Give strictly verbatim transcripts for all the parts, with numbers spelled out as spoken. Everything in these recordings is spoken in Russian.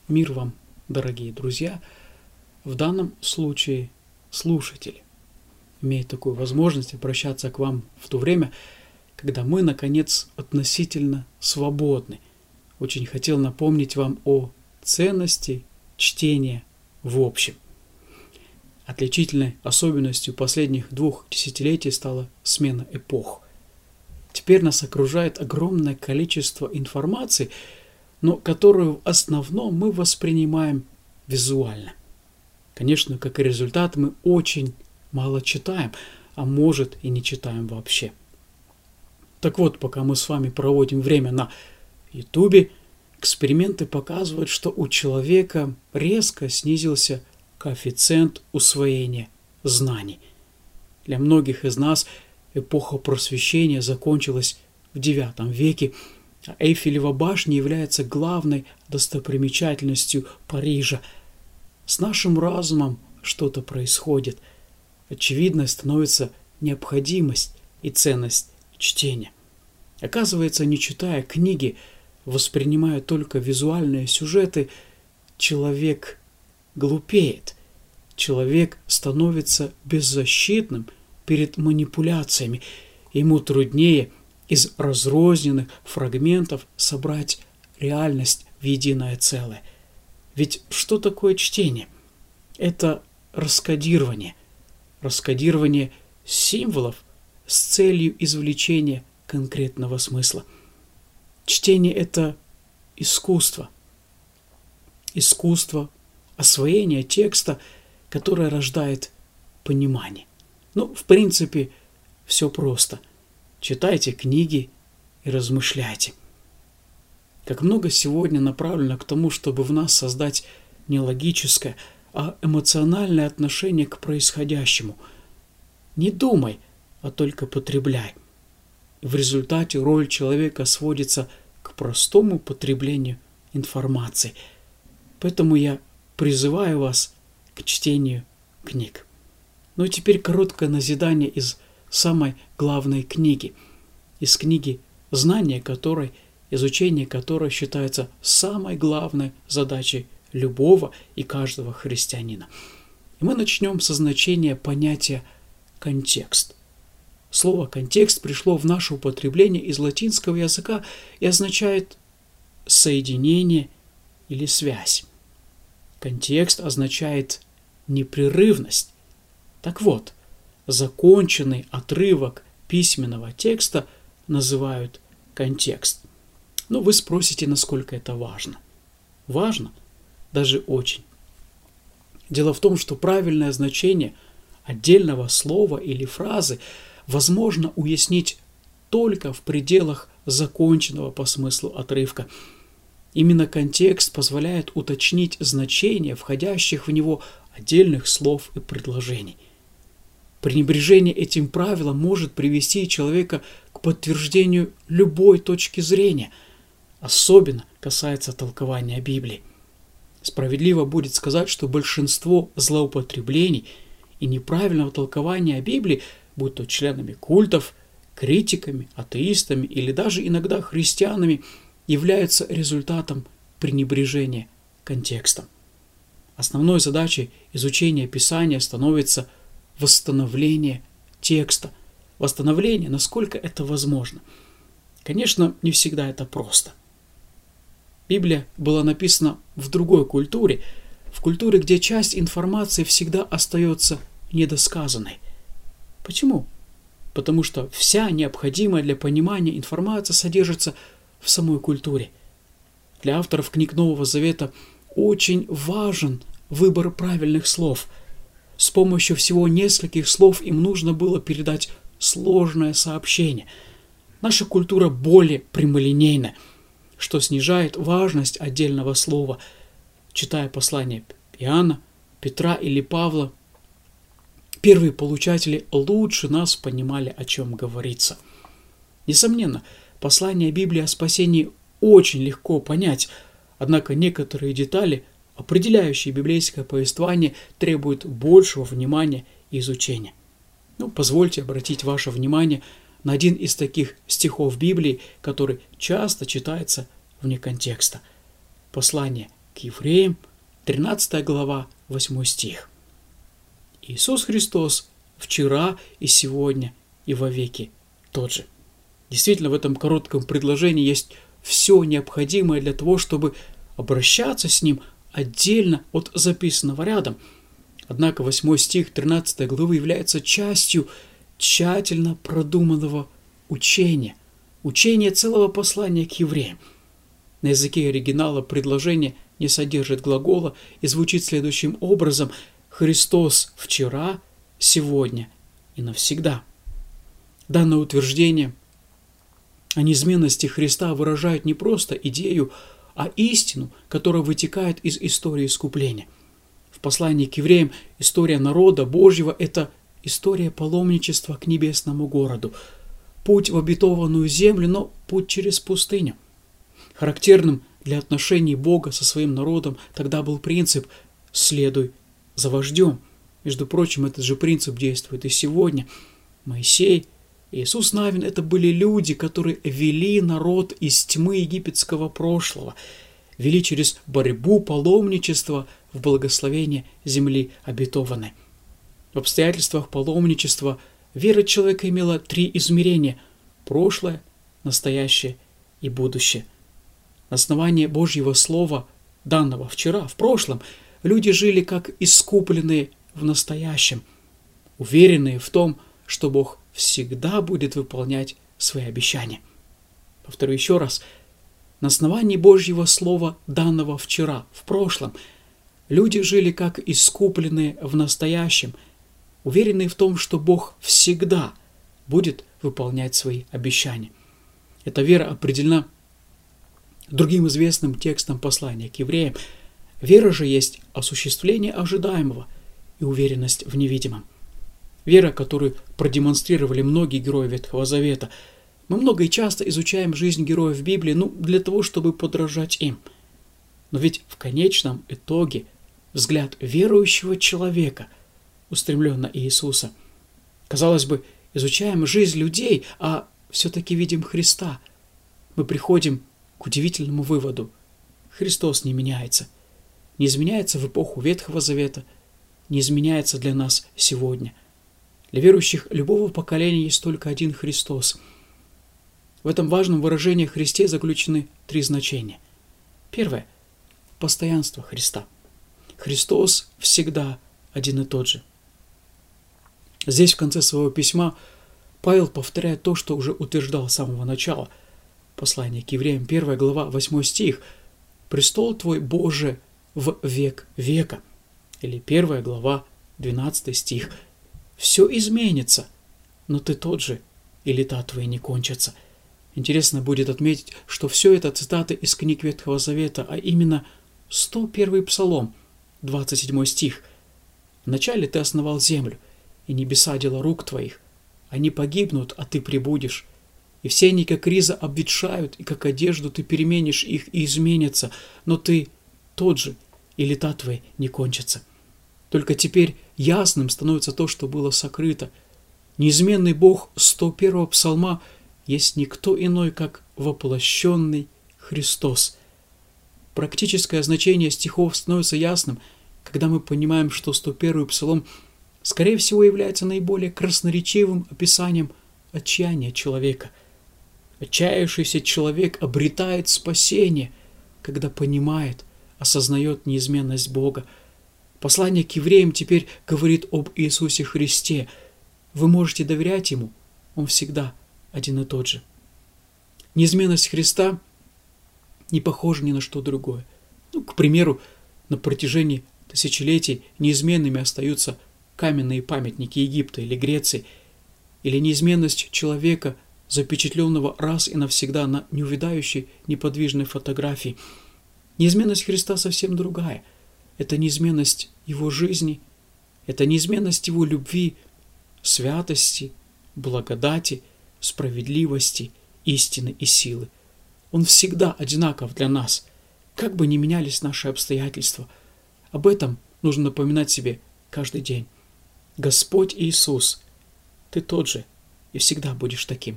Мир вам, дорогие друзья, в данном случае слушатели. Имея такую возможность обращаться к вам в то время, когда мы, наконец, относительно свободны. Очень хотел напомнить вам о ценности чтения в общем. Отличительной особенностью последних двух десятилетий стала смена эпох. Теперь нас окружает огромное количество информации, но которую в основном мы воспринимаем визуально. Конечно, как и результат, мы очень мало читаем, а может и не читаем вообще. Так вот, пока мы с вами проводим время на Ютубе, эксперименты показывают, что у человека резко снизился коэффициент усвоения знаний. Для многих из нас эпоха просвещения закончилась в девятом веке, а Эйфелева башня является главной достопримечательностью Парижа. С нашим разумом что-то происходит. Очевидно становится необходимость и ценность чтения. Оказывается, не читая книги, воспринимая только визуальные сюжеты, человек глупеет. Человек становится беззащитным перед манипуляциями. Ему труднее из разрозненных фрагментов собрать реальность в единое целое. Ведь что такое чтение? Это раскодирование. Раскодирование символов с целью извлечения конкретного смысла. Чтение – это искусство. Искусство освоения текста, которое рождает понимание. Ну, в принципе, все просто. Читайте книги и размышляйте. Как много сегодня направлено к тому, чтобы в нас создать не логическое, а эмоциональное отношение к происходящему. Не думай, а только потребляй. В результате роль человека сводится к простому потреблению информации. Поэтому я призываю вас к чтению книг. Ну и теперь короткое назидание из самой главной книги. Из книги, знание которой, изучение которой считается самой главной задачей любого и каждого христианина. И мы начнем со значения понятия «контекст». Слово «контекст» пришло в наше употребление из латинского языка и означает «соединение» или «связь». Контекст означает непрерывность. Так вот, законченный отрывок письменного текста называют контекст. Но вы спросите, насколько это важно. Важно? Даже очень. Дело в том, что правильное значение отдельного слова или фразы возможно уяснить только в пределах законченного по смыслу отрывка. Именно контекст позволяет уточнить значение входящих в него отдельных слов и предложений. Пренебрежение этим правилом может привести человека к подтверждению любой точки зрения, особенно касается толкования Библии. Справедливо будет сказать, что большинство злоупотреблений и неправильного толкования Библии, будь то членами культов, критиками, атеистами или даже иногда христианами, являются результатом пренебрежения контекстом. Основной задачей изучения Писания становится восстановление текста. Восстановление, насколько это возможно. Конечно, не всегда это просто. Библия была написана в другой культуре, в культуре, где часть информации всегда остается недосказанной. Почему? Потому что вся необходимая для понимания информация содержится в самой культуре. Для авторов книг Нового Завета очень важен выбор правильных слов. С помощью всего нескольких слов им нужно было передать сложное сообщение. Наша культура более прямолинейна, что снижает важность отдельного слова. Читая послания Иоанна, Петра или Павла, первые получатели лучше нас понимали, о чем говорится. Несомненно, послание Библии о спасении очень легко понять, однако некоторые детали, определяющие библейское повествование, требуют большего внимания и изучения. Ну, позвольте обратить ваше внимание на один из таких стихов Библии, который часто читается вне контекста. Послание к Евреям, тринадцатая глава, восьмой стих. Иисус Христос вчера и сегодня и вовеки тот же. Действительно, в этом коротком предложении есть все необходимое для того, чтобы обращаться с Ним отдельно от записанного рядом. Однако восьмой стих тринадцатой главы является частью тщательно продуманного учения, учения целого послания к евреям. На языке оригинала предложение не содержит глагола и звучит следующим образом: «Христос вчера, сегодня и навсегда». Данное утверждение о неизменности Христа выражает не просто идею, а истину, которая вытекает из истории искупления. В послании к евреям история народа Божьего – это история паломничества к небесному городу, путь в обетованную землю, но путь через пустыню. Характерным для отношений Бога со своим народом тогда был принцип «следуй за вождем». Между прочим, этот же принцип действует и сегодня. Моисей, Иисус Навин – это были люди, которые вели народ из тьмы египетского прошлого, вели через борьбу паломничества в благословение земли обетованной. В обстоятельствах паломничества вера человека имела три измерения – прошлое, настоящее и будущее. На основании Божьего Слова, данного вчера, в прошлом, люди жили как искупленные в настоящем, уверенные в том, что Бог всегда будет выполнять свои обещания. Повторю еще раз. На основании Божьего Слова, данного вчера, в прошлом, люди жили как искупленные в настоящем, уверенные в том, что Бог всегда будет выполнять свои обещания. Эта вера определена другим известным текстом послания к евреям. Вера же есть осуществление ожидаемого и уверенность в невидимом. Вера, которую продемонстрировали многие герои Ветхого Завета. Мы много и часто изучаем жизнь героев Библии, ну, для того, чтобы подражать им. Но ведь в конечном итоге взгляд верующего человека устремлен на Иисуса. Казалось бы, изучаем жизнь людей, а все-таки видим Христа. Мы приходим к удивительному выводу. Христос не меняется. Не изменяется в эпоху Ветхого Завета, не изменяется для нас сегодня. Для верующих любого поколения есть только один Христос. В этом важном выражении Христе заключены три значения. Первое – постоянство Христа. Христос всегда один и тот же. Здесь в конце своего письма Павел повторяет то, что уже утверждал с самого начала. Послание к евреям, первая глава, восьмой стих. «Престол твой, Боже, в век века». Или первая глава, двенадцатый стих. «Все изменится, но ты тот же, и лета твои не кончатся». Интересно будет отметить, что все это цитаты из книг Ветхого Завета, а именно сто первый Псалом, двадцать седьмой стих. «Вначале ты основал землю, и небеса дела рук твоих. Они погибнут, а ты пребудешь. И все они, как риза, обветшают, и как одежду ты переменишь их и изменятся, но ты тот же, и лета твои не кончатся». Только теперь ясным становится то, что было сокрыто. Неизменный Бог сто первого Псалма есть никто иной, как воплощенный Христос. Практическое значение стихов становится ясным, когда мы понимаем, что сто первый Псалом, скорее всего, является наиболее красноречивым описанием отчаяния человека. Отчаявшийся человек обретает спасение, когда понимает, осознает неизменность Бога. Послание к евреям теперь говорит об Иисусе Христе. Вы можете доверять Ему, Он всегда один и тот же. Неизменность Христа не похожа ни на что другое. Ну, к примеру, на протяжении тысячелетий неизменными остаются каменные памятники Египта или Греции, или неизменность человека, запечатленного раз и навсегда на неувядающей неподвижной фотографии. Неизменность Христа совсем другая. Это неизменность Его жизни, это неизменность Его любви, святости, благодати, справедливости, истины и силы. Он всегда одинаков для нас, как бы ни менялись наши обстоятельства. Об этом нужно напоминать себе каждый день. Господь Иисус, Ты тот же и всегда будешь таким.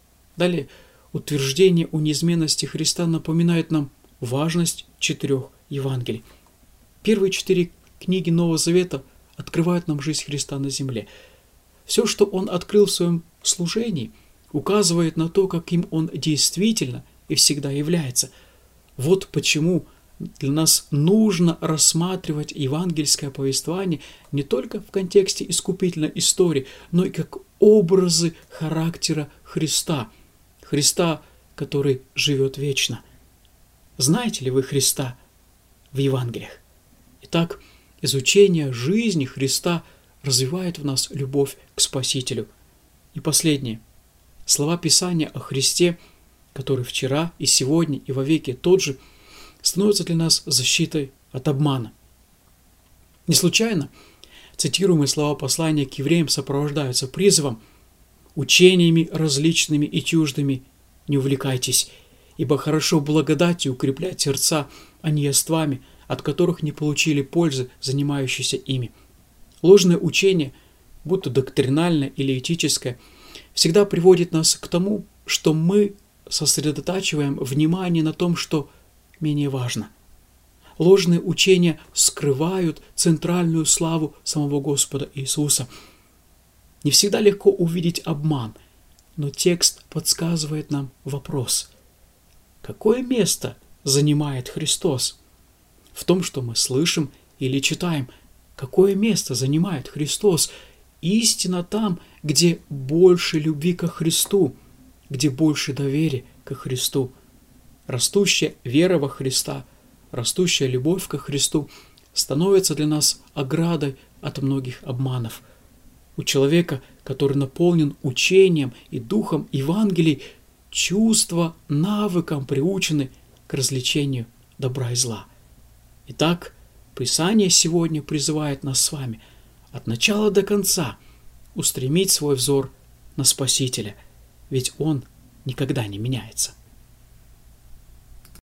Далее, утверждение о неизменности Христа напоминает нам важность четырех Евангелий. Первые четыре книги Нового Завета открывают нам жизнь Христа на земле. Все, что Он открыл в своем служении, указывает на то, каким Он действительно и всегда является. Вот почему для нас нужно рассматривать евангельское повествование не только в контексте искупительной истории, но и как образы характера Христа. Христа, который живет вечно. Знаете ли вы Христа в Евангелиях? Итак, изучение жизни Христа развивает в нас любовь к Спасителю. И последнее. Слова Писания о Христе, который вчера и сегодня и вовеки тот же, становятся для нас защитой от обмана. Не случайно цитируемые слова послания к евреям сопровождаются призывом: «Учениями различными и чуждыми не увлекайтесь, ибо хорошо благодатью укреплять сердца, а не яствами, от которых не получили пользы, занимающиеся ими». Ложное учение, будь то доктринальное или этическое, всегда приводит нас к тому, что мы сосредотачиваем внимание на том, что менее важно. Ложные учения скрывают центральную славу самого Господа Иисуса. Не всегда легко увидеть обман, но текст подсказывает нам вопрос: какое место занимает Христос? В том, что мы слышим или читаем, какое место занимает Христос? Истина там, где больше любви ко Христу, где больше доверия ко Христу. Растущая вера во Христа, растущая любовь ко Христу становится для нас оградой от многих обманов. У человека, который наполнен учением и духом Евангелий, чувства навыкам приучены к развлечению добра и зла. Итак, Писание сегодня призывает нас с вами от начала до конца устремить свой взор на Спасителя, ведь Он никогда не меняется.